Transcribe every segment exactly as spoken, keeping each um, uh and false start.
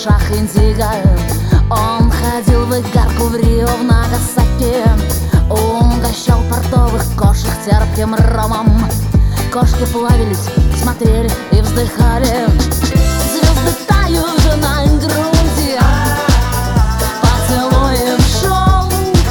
плешах индиго. Он ходил в игарку в Рио, в Нагасаки. Он угощал портовых кошек терпким ромом. Кошки плавились, смотрели и вздыхали. Звезды тают на груди, поцелуем шелк.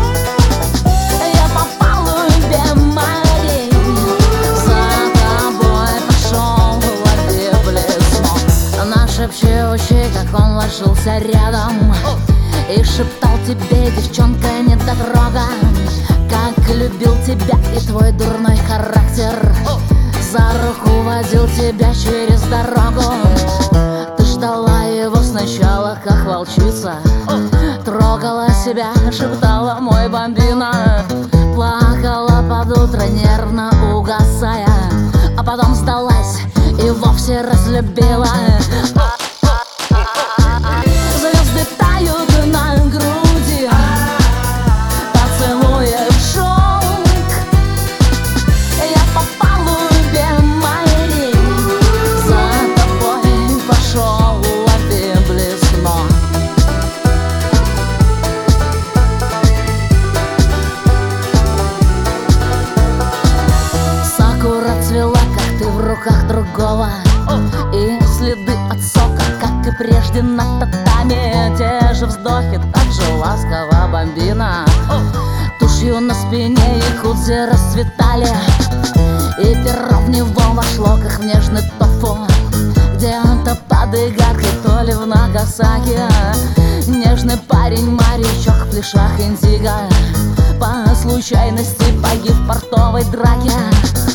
Я попал в глубин морей, за тобой пошел, лови блесну. Нашепчущий, как он ложился рядом, и шептал тебе, девчонка, недотрога, как любил тебя и твой дурной характер. За руку водил тебя через дорогу. Ты ждала его сначала, как волчица, трогала себя, шептала мой бомбина. Плакала под утро, нервно угасая, а потом сдалась и вовсе разлюбила. Звезды тают на груди, поцелуем шелк. Я попал в глубин морей, за тобой пошел, лови блесну. Сакура цвела, как ты в руках другого, и следы от сока, как и прежде на татами. Те же вздохи, так же ласково бомбина. Тушью на спине якудзы расцветали, и перо в него вошло, как в нежный тофу. Где-то под игаркой, то ли в Нагасаки, нежный парень, морячок в плешах индиго, по случайности погиб в портовой драке.